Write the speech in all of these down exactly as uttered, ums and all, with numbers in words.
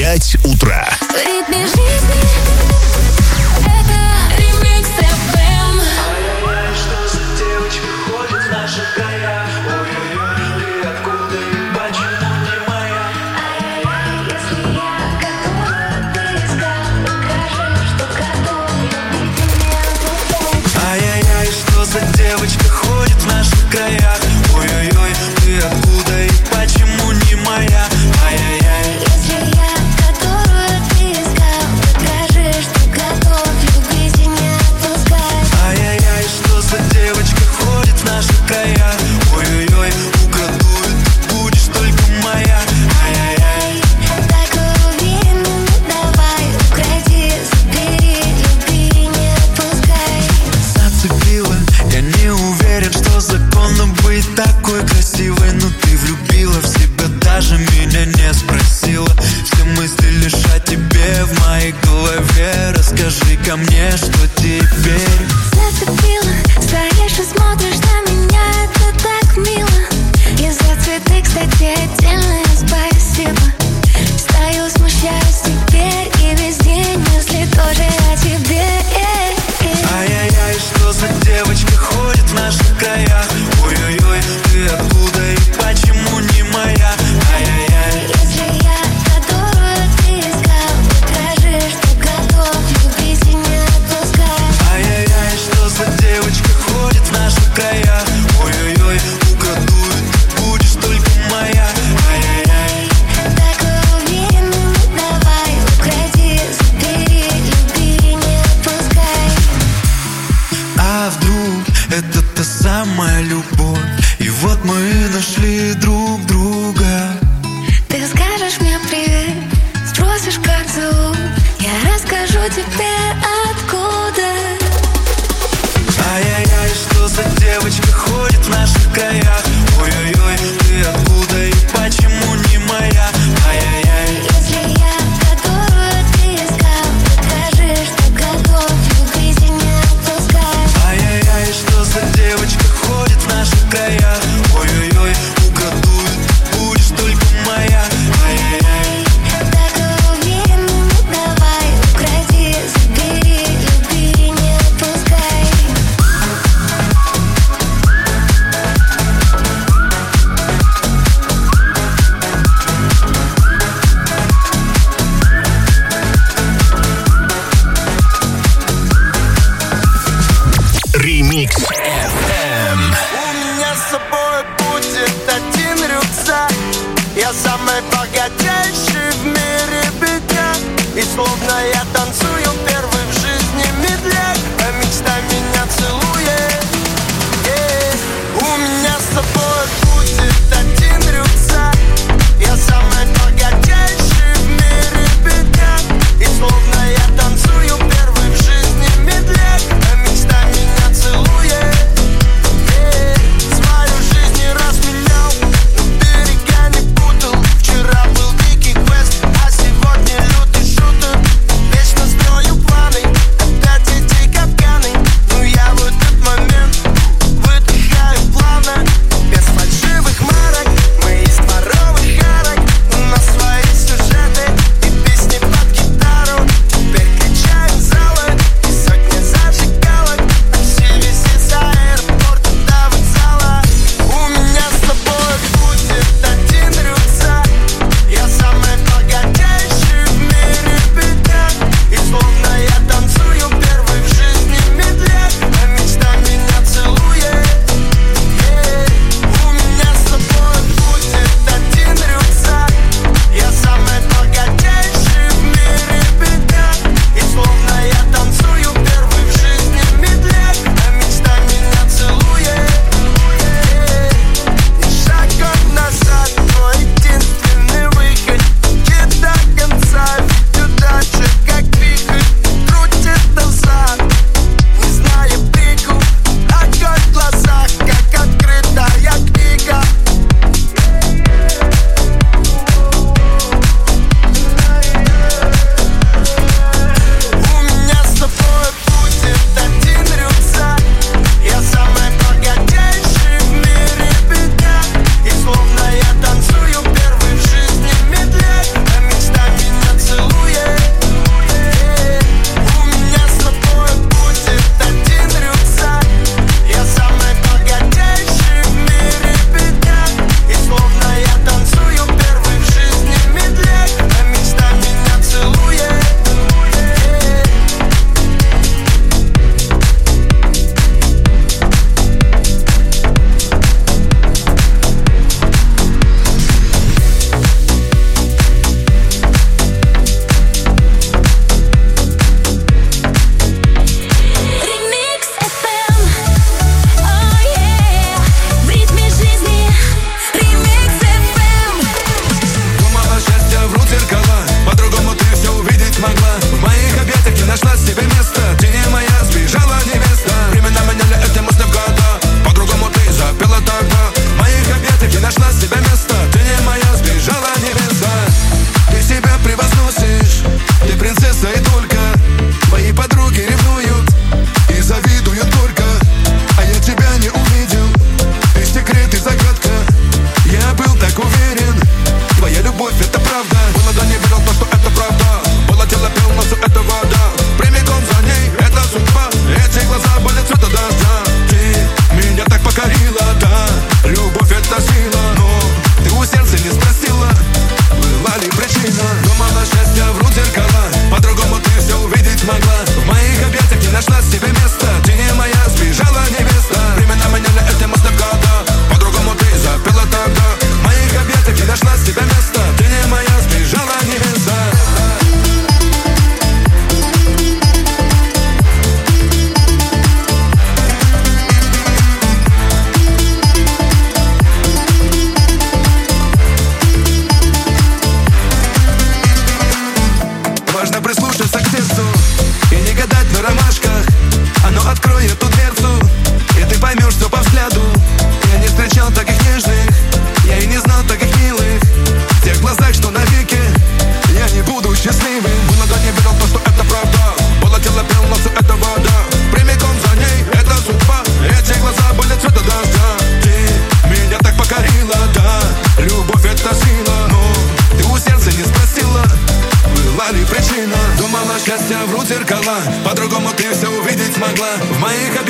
пять утра. Девочка ходит в наших краях. Ой-ой-ой, ты откуда и почему не моя? Ай-яй-яй. Если я, которую ты искал, покажи, что готов любить и не отпускай. Ай-яй-яй, что за девочка ходит в наших краях? Ой-ой-ой, украду, ты будешь только моя. Ай-яй-яй. Так уверенно, давай, укради, забери, люби и не отпускай. Зацепила, я не уверен, что законно быть такой красивой, но ты влюбила в себя, даже меня не спросила. Все мысли лишь о тебе в моей голове. Расскажи-ка мне, что теперь? Зацепила, стоишь и смотришь на меня, это так мило. И за цветы, кстати, отдельное спасибо. Стою, смущаюсь теперь, и весь день мысли тоже о тебе. Ай-яй-яй, что за девочка ходит в наших краях? Ой-ой-ой, ты откуда и почему не моя? Ай-яй-яй. Если я, которую ты искал, покажи, что готов любить и не отпускай. Ай-яй-яй, что за девочка ходит в наших краях? Ой-ой-ой, украду, ты будешь только моя. Ай-яй-яй. Так уверенно, давай, укради, забери, люби и не отпускай. А вдруг это та самая любовь? И вот мы нашли друг друга. Ты скажешь мне привет, спросишь, как зовут, я расскажу тебе откуда. Ай-яй-яй, что за девочка ходит в наших краях? Ой-ой-ой, ты откуда и почему не моя? Ай-яй-яй. Если я, которую ты искал, покажи, что готов любить и не отпускай. Ай-яй-яй, что за девочка ходит в наших краях? Ой-ой-ой, украду, ты будешь только моя. Ай-яй-яй. Так уверенно, давай, укради, забери, люби и не отпускай. Ремикс эф эм. У меня с собой будет один рюкзак. Я самый богатейший в мире бедняк. И словно я танцую первый в жизни медляк, а мечта меня целует. Эй, у меня с собой будет один рюкзак. Я самый богатейший в мире бедняк. И словно я танцую первый в жизни медляк, а мечта меня целует. Свою жизнь не раз менял, но берега не путал. Вчера был дикий квест, а сегодня лютый шутер. Вечно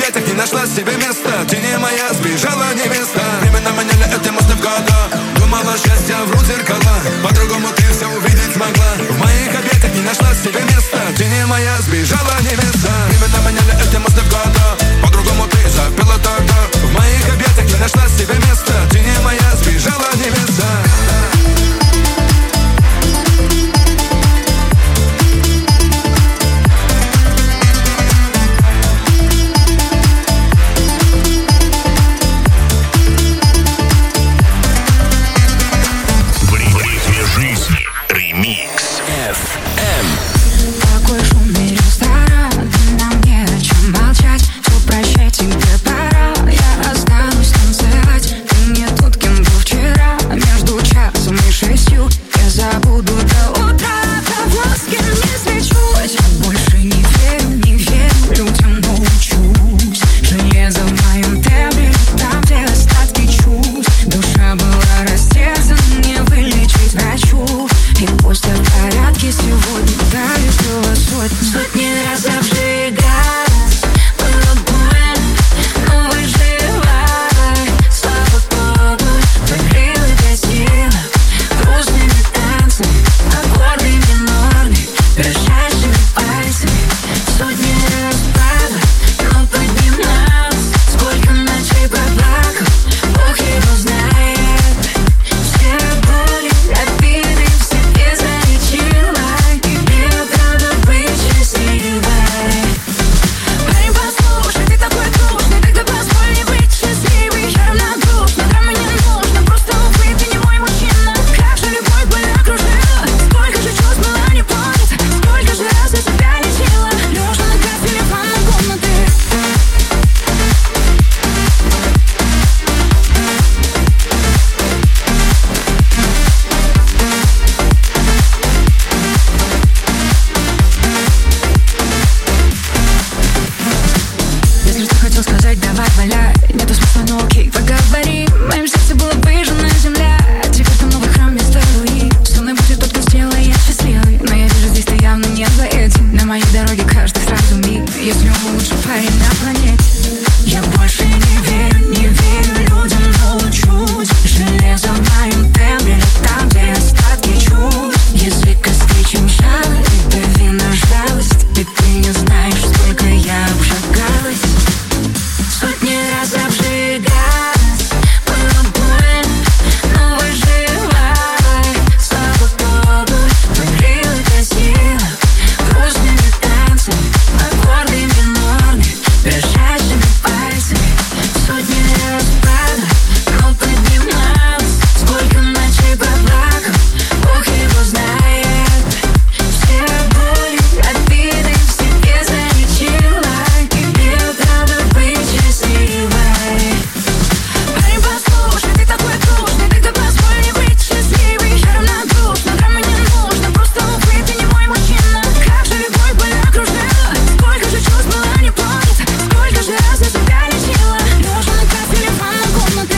объятиях не нашла себе места. Ты не моя, сбежала невеста. Временно меняли эти мосты в года. Думала, счастье врут зеркала. По-другому ты все увидеть смогла. В моих объятиях не нашла себе места. Ты не моя, сбежала невеста. Временно меняли эти мосты в года. По-другому ты запела тогда. В моих объятиях не нашла себе места. Ты не моя, сбежала невеста. Такой шумный ресторан, нам не о чем молчать. Все прощай, тебе пора, я останусь танцевать. Ты не тот, кем был вчера. Между часом и шестью я забуду до утра того, с кем не встречусь. Я больше не верю, не верю людям, научусь. Железо в моем тембре, там, где остатки чувств. Душа была растерзана, не вылечить врачу. И пусть в порядке сегодня дали было сотни. Сотни раз обжигать было больно, но выживай. Слава Богу, покрыла красиво грустными танцами, аккорды минорные, дрожащими пальцами. Сотни раз падала, но поднималась. Сколько ночей проплакал, Бог его знает. Все боли, обиды в себе залечила. Тебе надо быть счастливой. Парень, послушай, ты такой грустный, тогда позволь мне быть счастливой. Я равнодушна, драма не нужно, просто увы, ты не мой мужчина. Как же любовь больно окружила, сколько же чувств была не понята, сколько же раз я себя лечила, лежа на кафеле ванной комнаты. Если что хотел сказать, давай валяй. Нету смысла, но окей, поговори. В моем сердце была выжжена земля. Теперь там новый храм вместо руин. Со мной будет тот, кто сделает счастливой. Но я вижу, здесь ты явно не за этим. На моей дороге каждый сразу миг. Если он лучший парень на планете. Я больше не верю, не верю людям, научусь. Железо в моем тембре, там, где остатки чувств. Язык остричем жало, и дави на жалость. И ты не знаешь, сколько я обжигалась. Сотни раз обжигалась, было больно, но выживай. Слава Богу, покрыла красиво грустными танцами, аккорды минорные, дрожащими пальцами. Сотни раз падала, но поднималась. Сколько ночей проплакал, Бог его знает. Все боли, обиды в себе залечила. Тебе надо быть счастливой. Парень, послушай, ты такой грустный, тогда позволь мне быть счастливой. Я равнодушна, драма не нужно, просто увы, ты не мой мужчина. Как же любовь больно окружила, сколько же чувств была не понята, сколько же раз я себя лечила, лежа на кафеле ванной комнаты.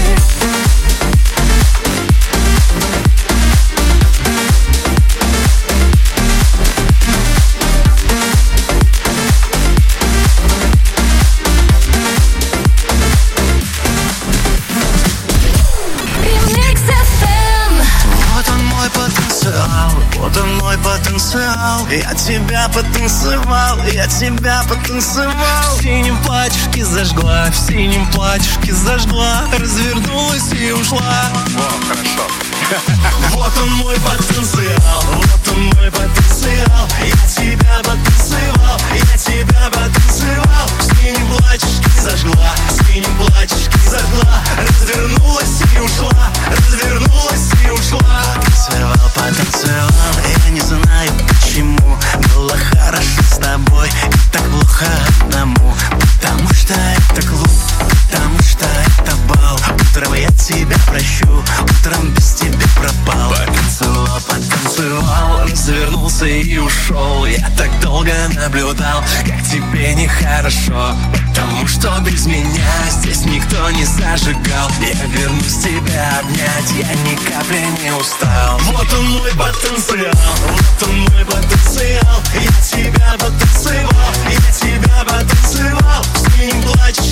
Ремикс эф эм. Вот он мой потенциал, вот он мой потенциал. Я тебя потанцевал, я тебя потанцевал. В синем платьишке зажгла, в синем платьишке зажгла. Развернулась и ушла. О, хорошо. Вот он мой потенциал, вот он мой потенциал. Я тебя потанцевал, я тебя потанцевал. В синем платьишке зажгла, в синем платьишке зажгла. Развернулась и ушла, развернулась и ушла. Потанцевал, потанцевал, я не знаю почему. Было хорошо с тобой и так плохо одному. Потому что это клуб, потому что это бал. Утром я тебя прощу, утром без тебя пропал. Потанцевал, потанцевал, развернулся и ушел. Я так долго наблюдал, как тебе нехорошо. Потому что без меня здесь никто не зажигал. Я вернусь тебя обнять, я ни капли не устал. Вот он мой потенциал, вот он мой потенциал. Я тебя потанцевал, я тебя потанцевал. В синем платье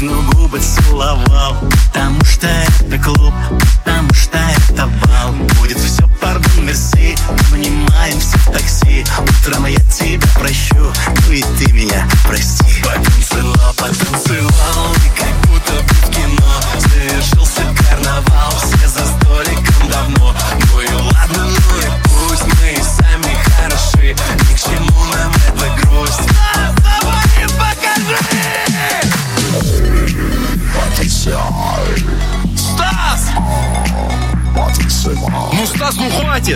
нежно губы целовал. Потому что это клуб, потому что это бал. Будет все, пардон, мерси, обнимаемся в такси. Утром я тебя прощу, ну и ты меня прости. Потанцевал, потанцевал, и как будто бы в кино. Завершился карнавал, все за столиком давно. Ну и ладно, ну и пусть, мы и сами хороши. Ни к чему нам эта грусть. Давай и покажи! Стас! Ну, Стас, ну хватит!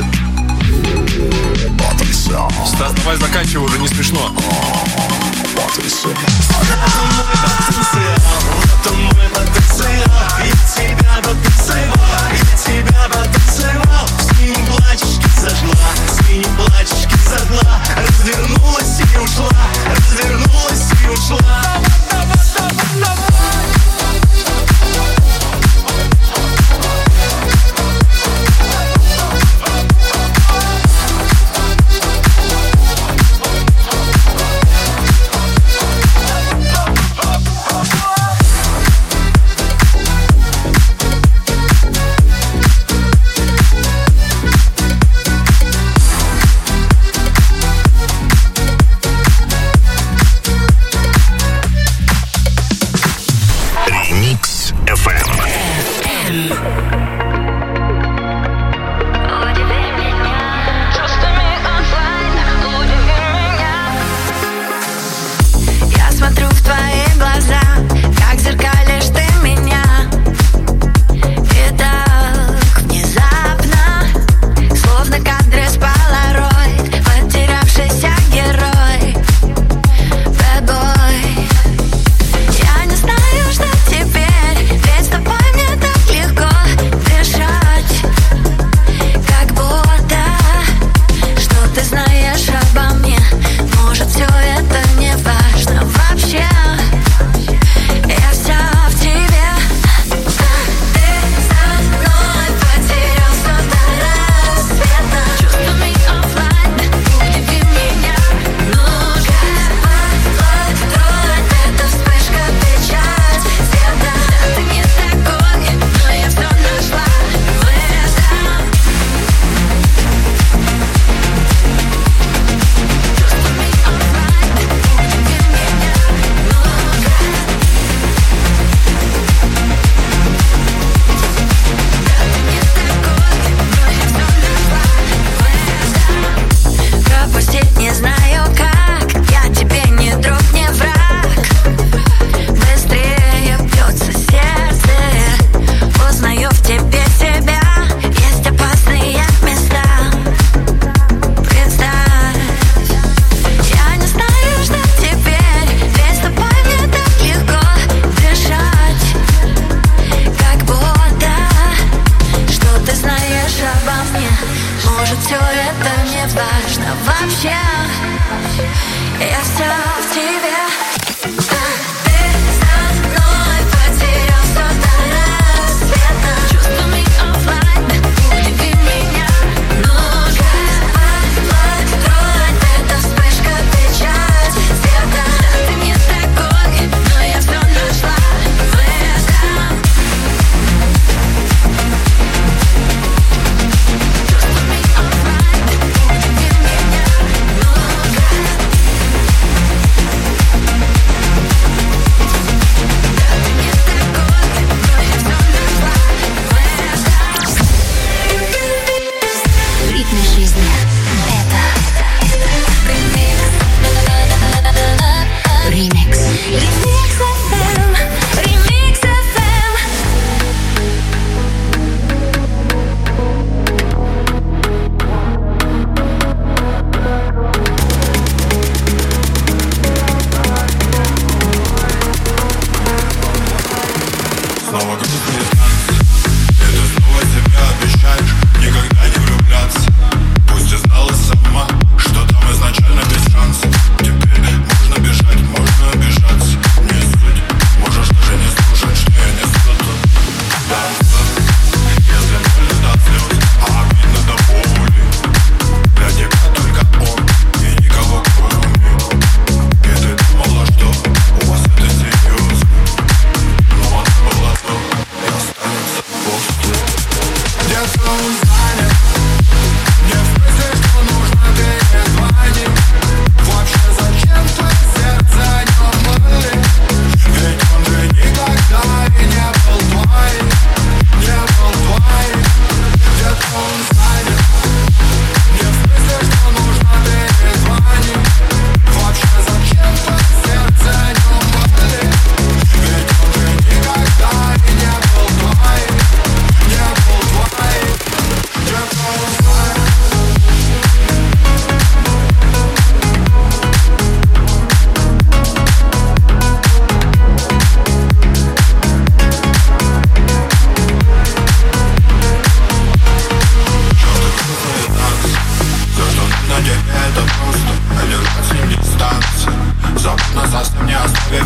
Стас, давай заканчивай, уже не смешно. Вот он мой потенциал, вот он мой потенциал. Я тебя потанцевал, я тебя потанцевал. В синем платьишке зажгла, в синем платьишке зажгла. Развернулась и ушла, развернулась и ушла.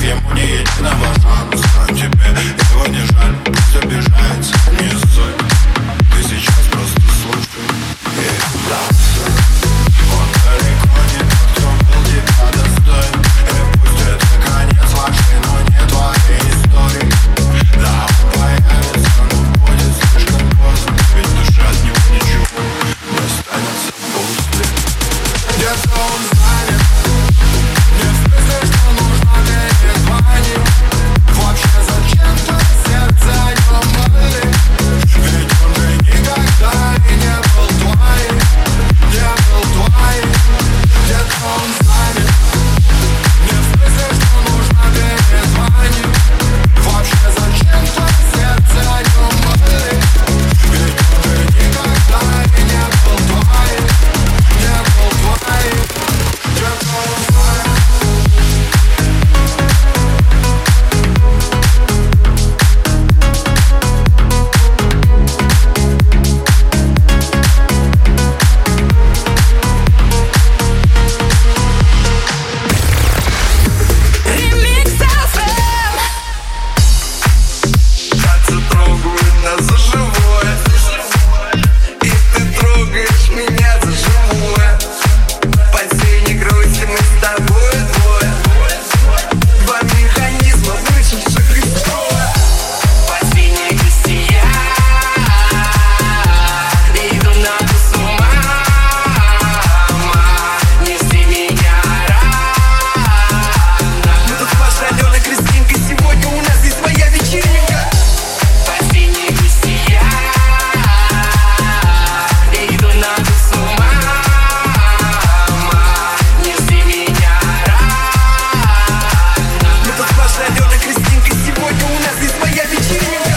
ему не единого шанса. Тебе его не жаль, пусть обижается, не стой. Ты сейчас просто слушай и радуйся. Он далеко не тот, кто был тебя достоин. И пусть это конец вашей, но не твоей истории. Да, он появится, но будет слишком поздно. Ведь душа от него ничего не останется после. Где-то он занят. Не в смысле, что нужно перезвонить. Вообще зачем твое сердце о нем болит? Ведь он же никогда и не был твоим. Не был твоим. Где-то он занят. Не в смысле, что нужно перезвонить. Вообще зачем твое сердце о нем болит? Ведь он же никогда и не был твоим. Не был твоим. Где-то он занят. Кажется, трогают нас за живое. И ты трогаешь меня за живое. Последней грусти мы с тобой двое. Два механизма вышедших из строя. Последней грусти я иду на с ума. Неси меня рано. Мы тут с вашей Аленой Кристинкой. Сегодня у нас здесь своя вечеринка. Последней грусти я иду на с ума. Неси меня рано. Мы тут с вашей Аленой Кристинкой. Сегодня у нас здесь своя вечеринка.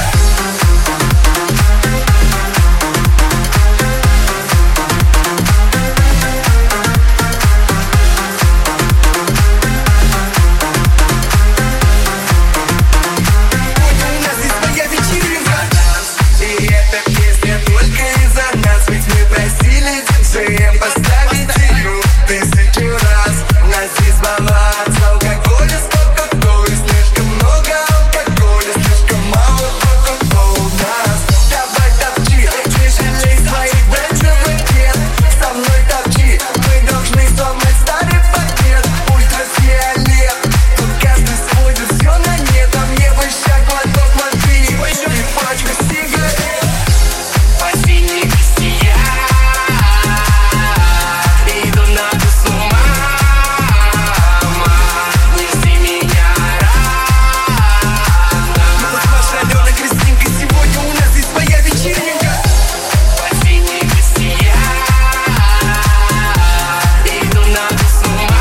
Сегодня у нас здесь своя вечеринка. И эта песня только из-за нас. Ведь мы просили диджея поставить игру тысячу раз. У нас здесь баланс алкоголя с кока-колой. Слишком много алкоголя, слишком мало кока-колы у нас. Давай топчи, не жалей своих бренчевых лет. Со мной топчи, мы должны сломать старый пакет. Ультрафиолет, тут каждый сводит все на нет. А мне бы ща глоток воды и пачку сигарет. Последней грусти я иду на с ума. Неси меня рано. Мы тут с вашей Аленой Кристинкой. Сегодня у нас здесь своя вечеринка. Последней грусти я иду на с ума.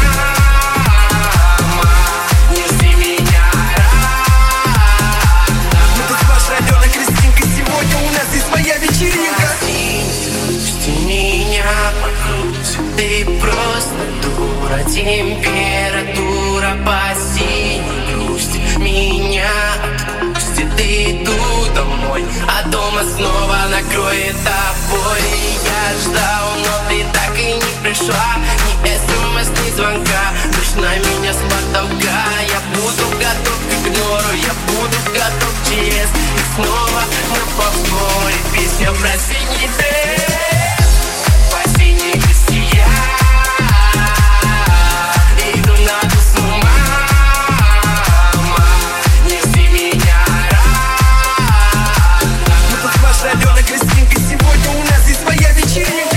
Неси меня рано. Мы тут с вашей Аленой Кристинкой. Сегодня у нас здесь своя вечеринка. Отпусти меня по грудь. Ты просто дура. Температура по синей грусть. Меня отпусти. Ты иду домой, а дома снова накроет тобой. Я ждал, но ты так и не пришла. Ни смс, ни звонка. Дождь на меня с потолка. Я буду готов к игнору. Я буду готов к чес. И снова на повторе песня про синий дресс. Последней грусти я иду на с ума. Неси меня рано. Мы тут с вашей Аленой Кристинкой. Сегодня у нас здесь своя вечеринка.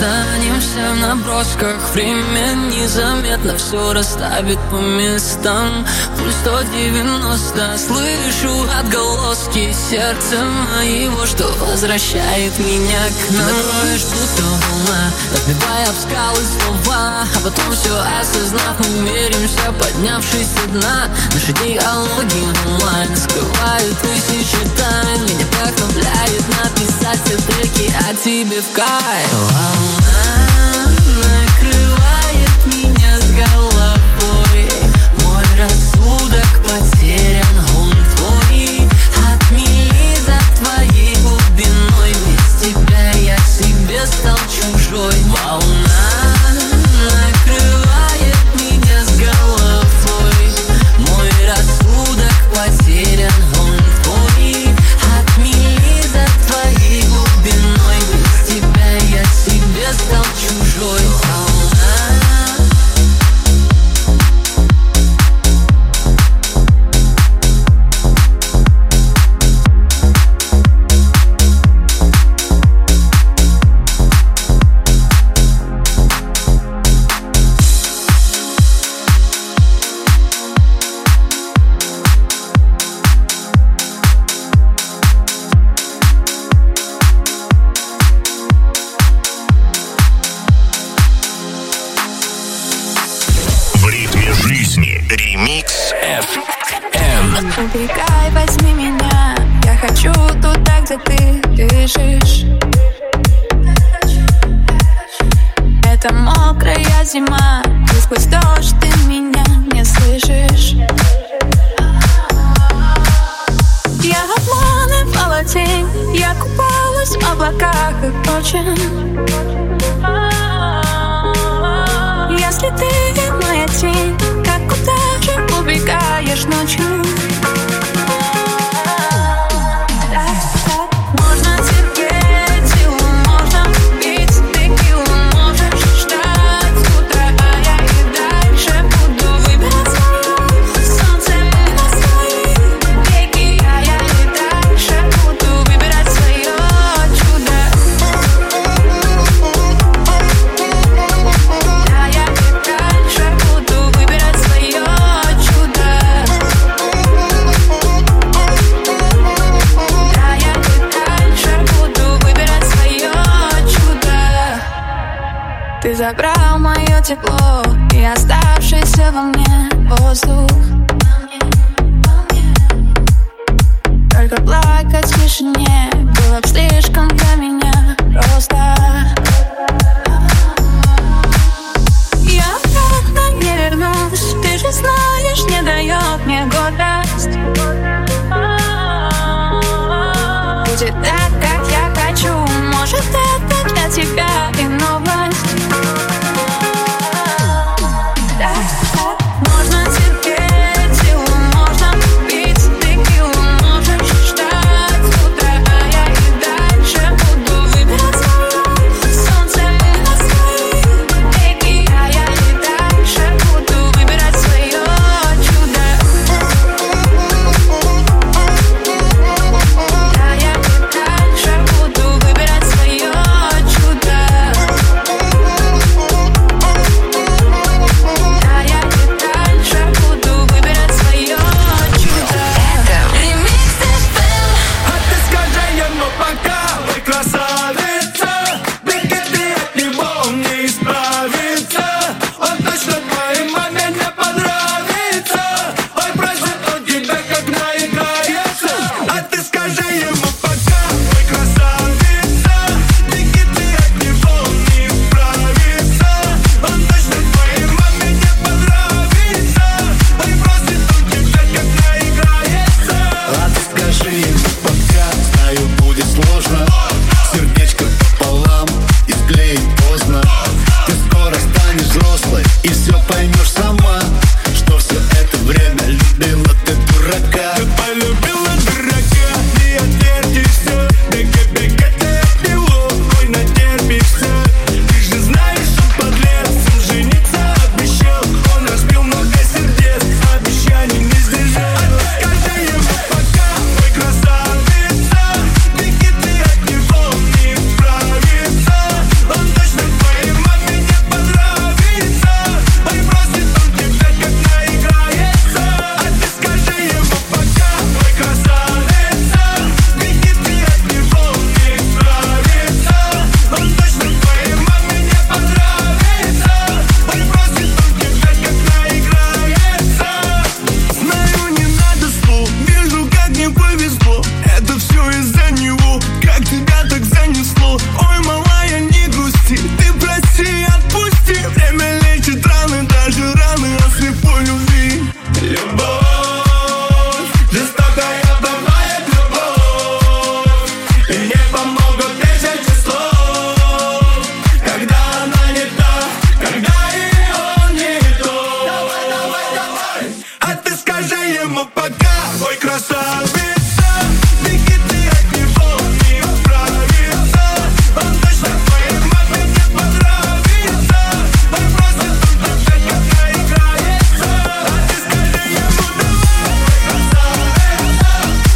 останемся в набросках. Время незаметно все расставит по местам. Пульс сто девяносто, слышу отголоски сердца моего, что возвращает меня к нам. Накроешь будто волна, разбивая об скалы слова, а потом все осознав, мы миримся, поднявшись со дна. Наши диалоги онлайн скрывают тысячи тайн. Меня вдохновляет написать все треки о тебе в кайф. Волна накрывает меня с головой. Мой рассудок потерян, он твой. Отмели за твоей глубиной. Без тебя я себе стал чужой. Волна накрывает меня с головой. Мой рассудок потерян, он твой. Отмели за твоей глубиной. Без тебя я себе стал чужой. Ремикс эф эм. Убегай, возьми меня. Я хочу туда, где ты дышишь. Это мокрая зима, и сквозь дождь ты меня не слышишь. Я обманывала тень, я купалась в облаках и очень. Если ты моя тень, как куда же убегаешь ночью? Можно терпеть силу, можно пить текилу, можешь ждать утра, а я и дальше буду выбирать свое солнце на свои веки, а я и дальше буду выбирать свое чудо. А я и дальше буду выбирать свое чудо. А я и дальше буду выбирать свое чудо. Ты забрал мое тепло и оставшийся во мне воздух. Только плакать в тишине было б слишком для меня просто. Я обратно не вернусь, ты же знаешь, не дает мне гордость. Будет так, как я хочу, может это для тебя и новость. Да, да. Можно терпеть силу, можно пить текилу, можешь ждать утра, а я и дальше буду выбирать свое солнце на свои веки, а я и дальше буду выбирать свое чудо. пока, ой, красавица. Беги ты от него, не отправится. Он точно твоей маме не понравится. Он просто тут опять как наиграется. А ты скажи ему давай, ой, красавица.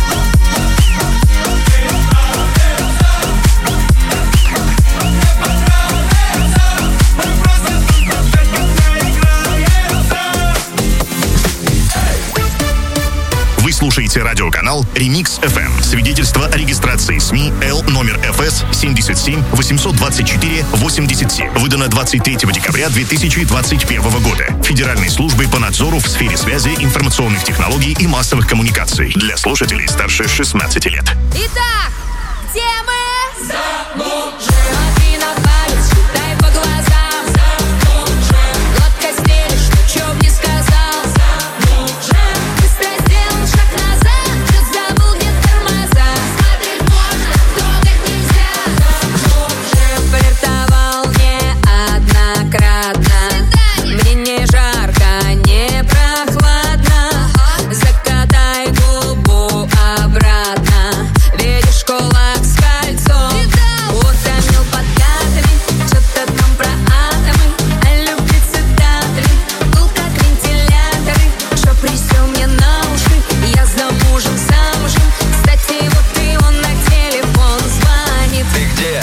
Вы слушаете радиоканал Remix эф эм. Свидетельство о регистрации СМИ Л номер эф эс семьдесят семь восемьсот двадцать четыре восемьдесят семь. Выдано двадцать третьего декабря две тысячи двадцать первого года. Федеральной службой по надзору в сфере связи, информационных технологий и массовых коммуникаций. Для слушателей старше шестнадцати лет. Итак, где мы? Замужем. Смотри на палец, считай по глазам. Замужем. Гладко стелишь, ну чё б не сказал. Замужем. Быстро сделал шаг назад, чё забыл, где тормоза. Смотреть можно, трогать нельзя. Замужем. Флиртовал неоднократно. Мне не жарко, не прохладно. Закатай губу обратно. Видишь кулак с кольцом. Утомил подкатами. Что-то там про атомы. А любви цитаты. Был как вентиляторы. Что присел мне на уши. Я замужем, замужем. Кстати, вот и он на телефон звонит. Ты где?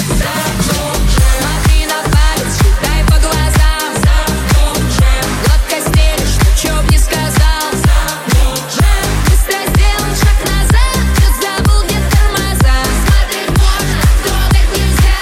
Смотри на палец, считай по глазам. Гладко стелишь, ну чё б не сказал. Быстро сделал шаг назад, чё забыл, где тормоза. Смотреть можно, трогать нельзя.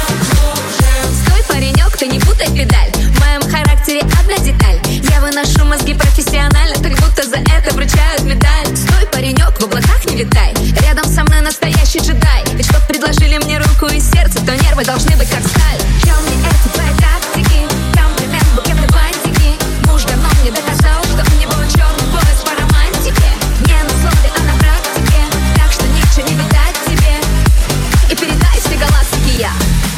Стой, паренек, ты не путай педаль. В моем характере одна деталь. Я выношу мозги профессионально, так будто за это вручают медаль. Стой, паренек, в облаках не витай. Рядом со мной настоящий джедай. Ведь чтоб предложили мне руку и сердце, то нервы должны быть как сталь. Чё мне это твои тактики? Комплимент, букет и бантики. Муж давно мне доказал, что у него черный пояс по романтике. Не на слове, а на практике. Так что ничего не видать тебе. И передай все галактики я.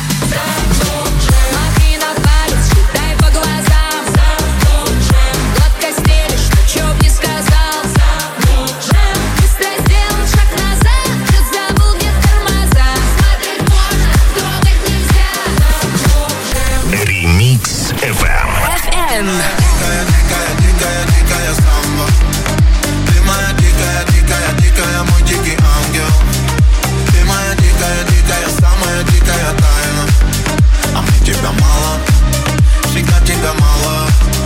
Смотри на палец, считай по глазам. Гладко стелишь, ну чё б не сказал. Быстро сделал шаг назад, чё забыл, где тормоза. Смотреть можно, трогать нельзя. Remix эф эм. эф эм. Дикая, дикая, дикая, дикая самба. Ты моя дикая, дикая, дикая, мой дикий ангел. Ты моя дикая, дикая, самая дикая тайна. А мне тебя мало, всегда тебя мало.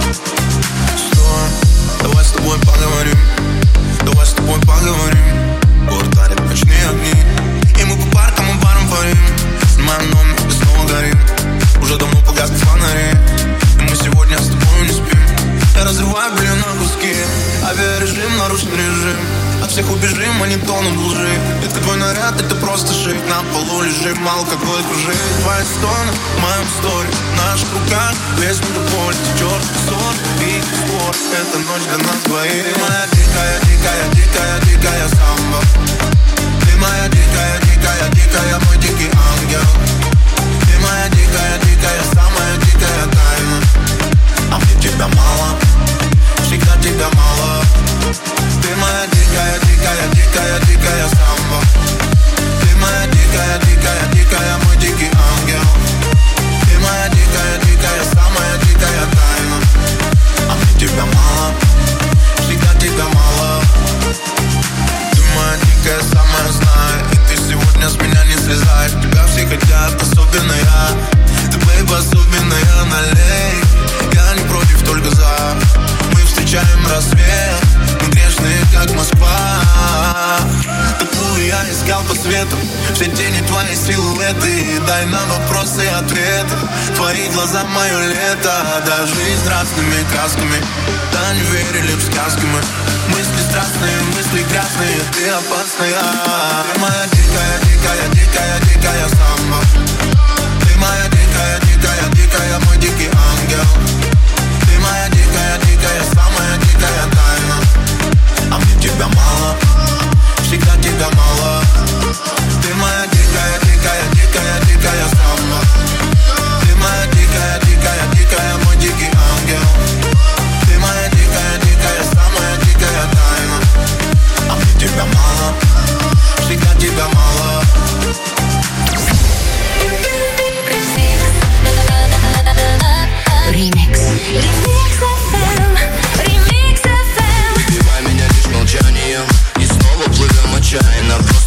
Стой, давай с тобой поговорим. Давай с тобой поговорим. Город дарит ночные огни. И мы по паркам и барам парим. Снимаем номер и снова горим. Уже давно погасли фонари. И мы сегодня с тобой не спим. Я разрываю белье на куски. Авиарежим, нарушен режим. От всех убежим, монитоном лжи. Это твой наряд, это просто шик. На полу лежим, алкоголь кружит. Твои стоны в моем сторе. В наших руках весь мегаполь. Течет ссор и спор. Эта ночь для нас двоих. Ты моя дикая, дикая, дикая, дикая самба. Ты моя дикая, дикая, дикая, мой дикий ангел. Ты моя дикая, дикая, самая дикая тайна. А мне тебя мало, всегда тебя мало. Ты моя дикая, дикая, дикая, дикая самба. Ты моя дикая, дикая, дикая, мой дикий ангел. Ты моя дикая, дикая, самая дикая тайна. А мне тебя мало, всегда тебя мало. Ты моя дикая, самая знай. И ты сегодня с меня не слезай. Тебя все хотят, особенно я. Ты, бэйб, особенная, налей. Я не против, только за. Мы встречаем рассвет. Мы грешные, как Москва. Такую я искал по свету. Все тени твои силуэты. Дай нам вопросы и ответы. Твои глаза мое лето. Да, жизнь разными красками. Да, не верили в сказки мы. Мысли страстные, мысли грязные. Ты опасная. Ты моя дикая, дикая, дикая, дикая самба. Ты моя дикая, дикая, дикая, мой дикий ангел. Ты моя дикая, дикая, самая дикая тайна. А мне тебя мало, всегда тебя мало. Ты моя дикая, дикая, дикая, дикая самба. Ты моя дикая, дикая, дикая, мой дикий ангел. Ты моя дикая, дикая, самая дикая тайна.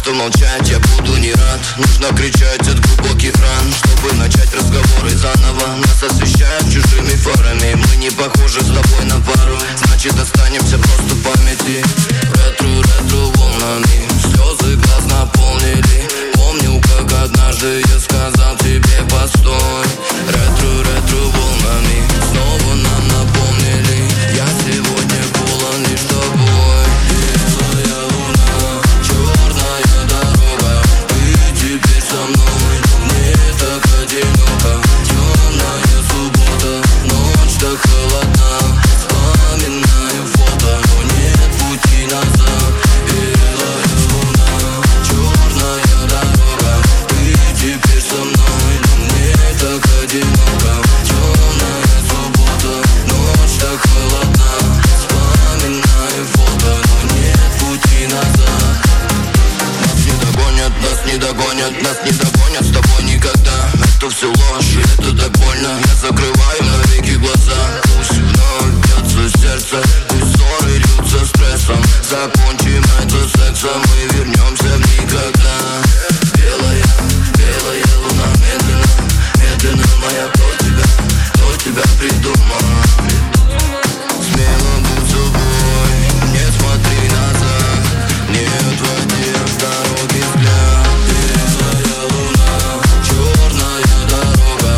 что молчать я буду не рад. Нужно кричать от глубоких ран, чтобы начать разговоры заново. Нас освещают чужими фарами, мы не похожи с тобой на пару. Значит останемся просто в памяти. Ретро, ретро волнами, слезы глаз наполнили. Помню, как однажды я сказал тебе постой. Ретро, ретро волнами, снова нам напомнили. Я сегодня полон лишь тобой. Белая луна, черная дорога, ты теперь со мной, мне так одиноко. Темная суббота, ночь так холодна. Вспоминаю фото, но нет пути назад. Белая луна, черная дорога, ты теперь со мной, но мне так одиноко. Темная суббота, ночь так холодна. Вспоминаю фото, но нет пути назад. Нас не догонят, нас не догонят, нас не догонят с тобой никогда. Это все ложь, и это так больно. Я закрываю навеки глаза. Пусть вновь бьется сердце, пусть ссоры льются стрессом. Закончим это сексом и вернемся в никогда. Белая, белая луна, медленно, медленно моя, кто тебя, кто тебя придумал? Смело будь собой, не смотри назад, не отводи от дороги взгляд. Белая луна, черная дорога,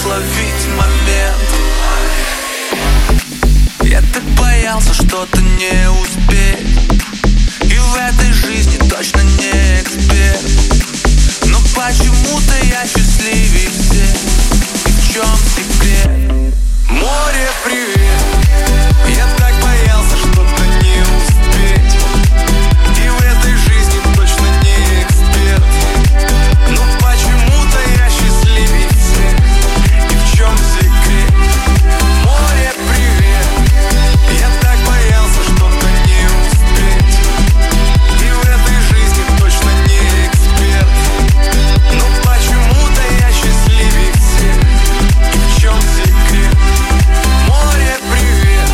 словить момент. Я так боялся что-то не успеть, и в этой жизни точно не эксперт. Но почему-то я счастливее всех. И в чем секрет? Море, привет. Я так боялся что-то не успеть, и в этой жизни точно не эксперт. Но почему-то я счастливее всех. И в чем секрет? Море, привет. Я так боялся что-то не успеть, и в этой жизни точно не эксперт. Но почему-то я счастливее всех. И в чем секрет? Море, привет.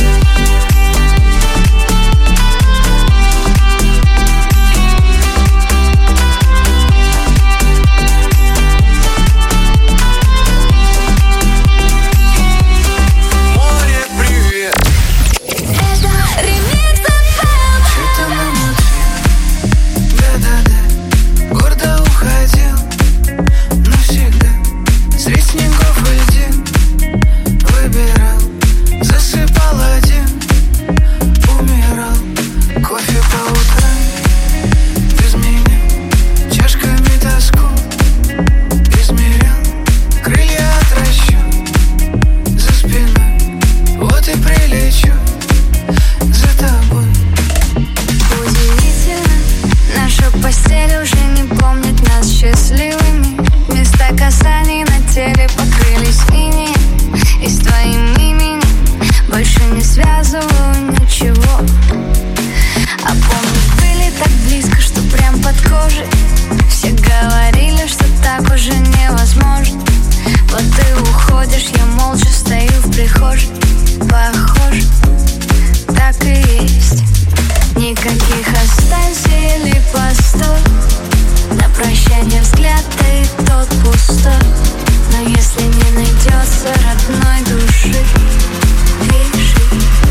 Море, привет. Это ремикс эф эм. Что-то мы молчим. Да-да-да. Гордо уходил навсегда. Средь снегов и льдин выбирал, засыпал один, умирал. Кофе по утрам без меня, чашками тоску измерял. Крылья отращу за спиной, вот и прилечу за тобой. Удивительно, наша постель уже не помнит нас счастливыми. Места касаний на теле покрылись инеем, и с твоим именем больше не связываю ничего. А помнишь, были так близко, что прям под кожей. Все говорили, что так уже невозможно. Вот ты уходишь, я молча стою в прихожей. Похоже, так и есть. Никаких останься или постой. На прощание взгляд, да и тот пустой. Но если не найдется родной души, пиши.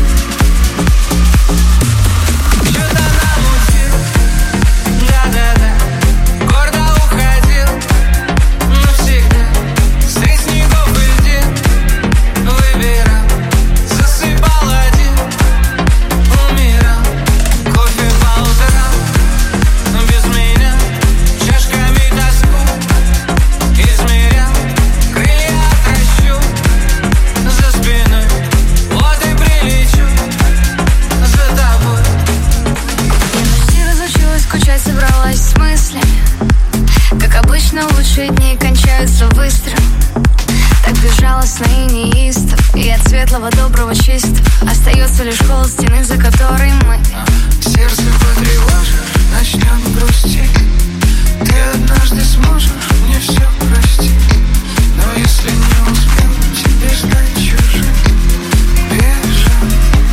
Что-то намутил, да-да-да. Гордо уходил навсегда. Средь снегов и льдин выбирал, засыпал один, умирал. Кофе по утрам без меня, чашками тоску измерял. Крылья отращу за спиной, вот и прилечу за тобой. Я почти разучилась скучать, собралась с мыслями. Как обычно, лучшие дни кончаются быстро. Так безжалостно и неистов, и от светлого, доброго, чистого остается лишь холод стены, за которой мы. Сердце потревожишь, начнем грустить. Ты однажды сможешь мне все простить. Но если не успел тебе стать чужим, бежим.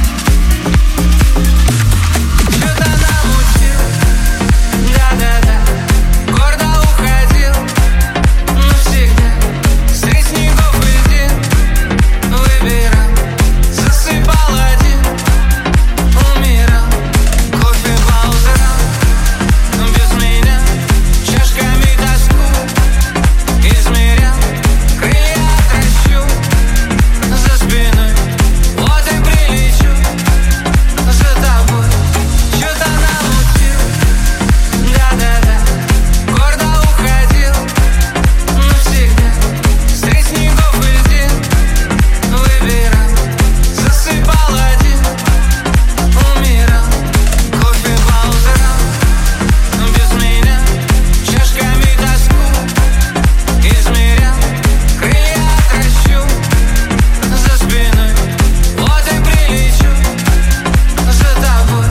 Что-то намутил, да-да-да. Гордо уходил навсегда. Средь снегов и льдин выбирал, засыпал один, умирал. Кофе по утрам без меня, чашками тоску измерял. Крылья отращу за спиной, вот и прилечу за тобой. Что-то намутил, да-да-да. Гордо уходил навсегда. Средь снегов и льдин выбирал, засыпал один, умирал. Кофе по утрам без меня, чашками тоску измерял. Крылья отращу за спиной, вот и прилечу за тобой.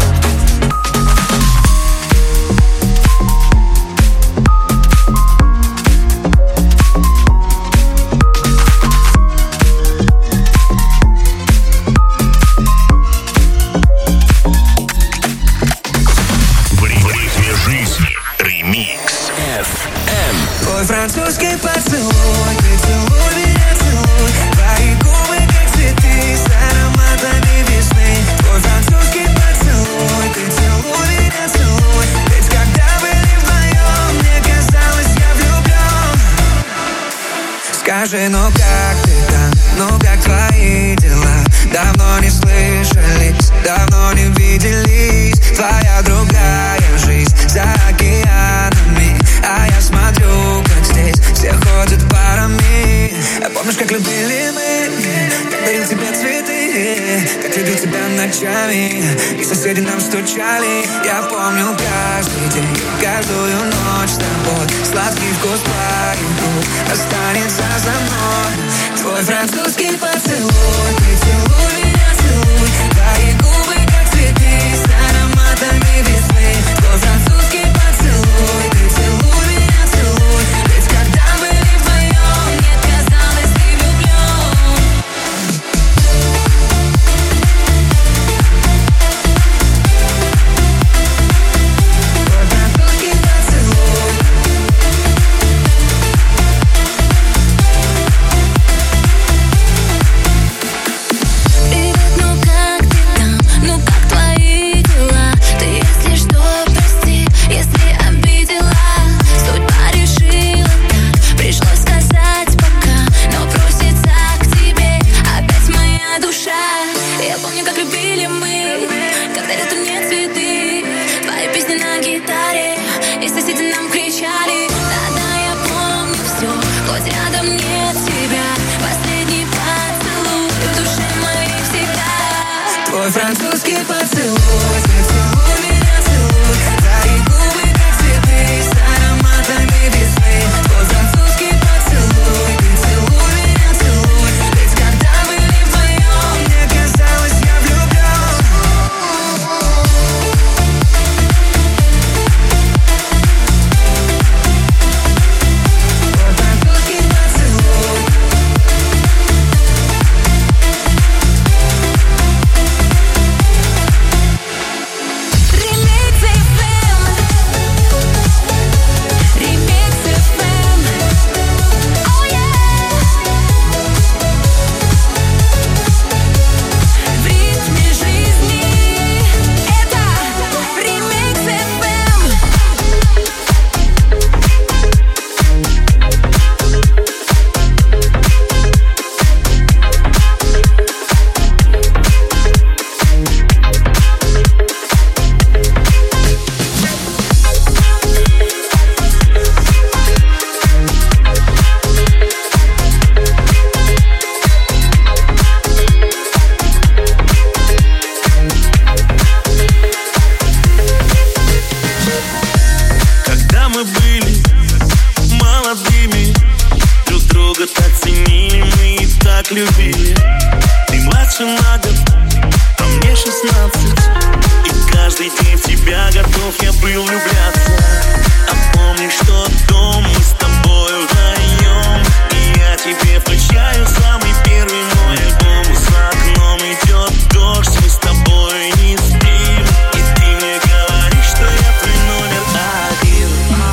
В ри- в ритме жизни. Ремикс. эф эм. Твой французский поцелуй, ты целуй меня, целуй. Твои губы, как цветы, с ароматами весны. Твой французский поцелуй, ты целуй меня, целуй. Ведь когда были вдвоем, мне казалось, я влюблен. Скажи, ну как ты там, ну как твои дела? Давно не слышались, давно не виделись. Твоя другая жизнь за океанами, а я смотрю, как здесь все ходят парами. А помнишь, как любили мы, как дарил тебе цветы, как любил тебя ночами, и соседи нам стучали. Я помню каждый день, каждую ночь с тобой. Сладкий вкус твоих губ останется за мной. Твой французский поцелуй, ты целуй меня, целуй. Твои губы как цветы с ароматами весны. Твой французский поцелуй, ты целуй меня, целуй. Ведь когда были вдвоем, мне казалось, ты влюблен. Твой французский поцелуй. Привет, ну как ты там, ну как твои дела? Ты, если что, прости, если обидела. Судьба решила так, пришлось сказать пока, но просится к тебе опять моя душа. Я помню, как любили мы, когда рядом нет цветы. Твои песни на гитаре, и соседи нам кричали. Да-да, я помню все, хоть рядом нет тебя. Последний поцелуй в душе моей всегда. Твой французский поцелуй, ты целуй меня, целуй. Твои губы как цветы с ароматами весны. Твой французский поцелуй, ты целуй меня, целуй. Ведь когда были вдвоем, мне казалось, я влюблен. Твой французский поцелуй. Ремикс эф эм. Ремикс эф эм. Oh yeah. В ритме жизни это Ремикс эф эм. Когда мы были молодыми, друг друга так ценили, мы и так любили. Ты младше на год, а мне шестнадцать, и каждый день в тебя готов я был влюбляться. А помнишь тот дом, мы с тобой вдвоем, и я тебе включаю самый первый мой альбом. За окном идет дождь, мы с тобой не спим, и ты мне говоришь, что я твой номер один.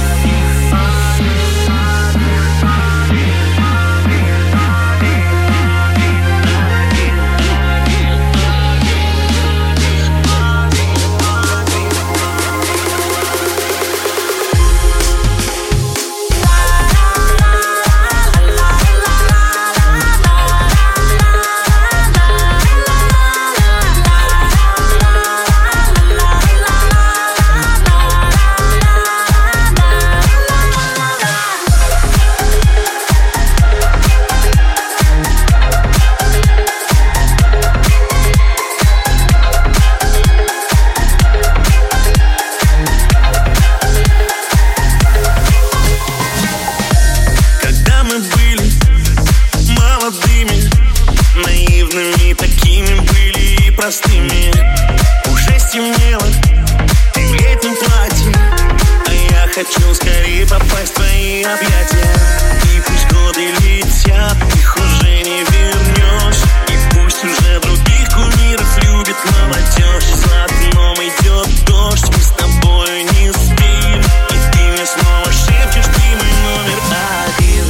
Когда мы были молодыми, наивными такими были и простыми. Уже стемнело, ты в летнем платье, а я хочу скорее попасть в твои объятия. И пусть годы летят, их уже не вернешь, и пусть уже других кумиров любит молодежь. За окном идет дождь, мы с тобой не спим, и ты мне снова шепчешь, ты мой номер один.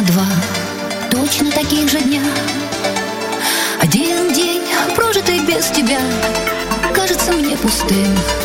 на два точно таких же дня. Один день, прожитый без тебя, кажется мне пустым.